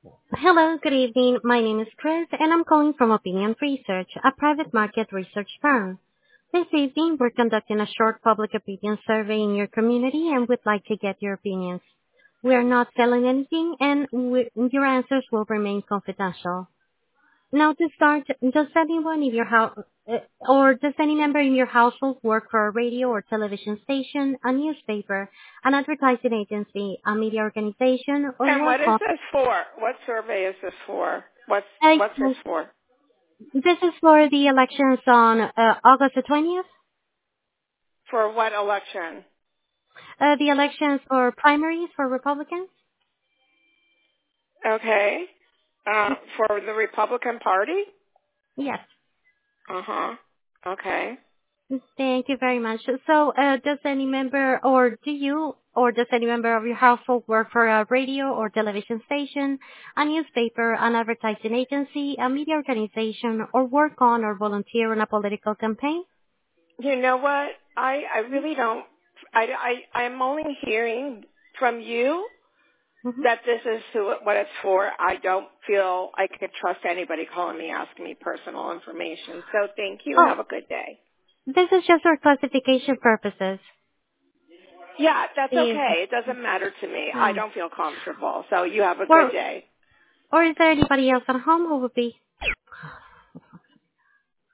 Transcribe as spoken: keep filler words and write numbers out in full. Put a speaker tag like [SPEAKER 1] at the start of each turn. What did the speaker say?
[SPEAKER 1] Hello, good evening. My name is Chris, and I'm calling from Opinion Research, a private market research firm. This evening, we're conducting a short public opinion survey in your community and would like to get your opinions. We are not selling anything, and we, your answers will remain confidential. Now, to start, does anyone in your house, uh, or does any member in your household work for a radio or television station, a newspaper, an advertising agency, a media organization, or
[SPEAKER 2] And
[SPEAKER 1] work
[SPEAKER 2] what is
[SPEAKER 1] on?
[SPEAKER 2] this for? What survey is this for? What's what's
[SPEAKER 1] Uh,
[SPEAKER 2] this for?
[SPEAKER 1] This is for the elections on uh, August the twentieth.
[SPEAKER 2] For what election?
[SPEAKER 1] Uh, the elections for primaries for Republicans.
[SPEAKER 2] Okay. Uh, for the Republican Party?
[SPEAKER 1] Yes.
[SPEAKER 2] Uh huh. Okay.
[SPEAKER 1] Thank you very much. So, uh, does any member, or do you, or does any member of your household work for a radio or television station, a newspaper, an advertising agency, a media organization, or work on or volunteer on a political campaign?
[SPEAKER 2] You know what? I I really don't. I I I'm only hearing from you
[SPEAKER 1] Mhm.
[SPEAKER 2] that this is who, what it's for. I don't feel I could trust anybody calling me asking me personal information. So thank you.
[SPEAKER 1] Oh,
[SPEAKER 2] Have a good day.
[SPEAKER 1] this is just for classification purposes.
[SPEAKER 2] Yeah, that's
[SPEAKER 1] The,
[SPEAKER 2] okay. It doesn't matter to me. I
[SPEAKER 1] um,
[SPEAKER 2] don't feel comfortable. So you have a good
[SPEAKER 1] or,
[SPEAKER 2] day.
[SPEAKER 1] or is there anybody else at home who would be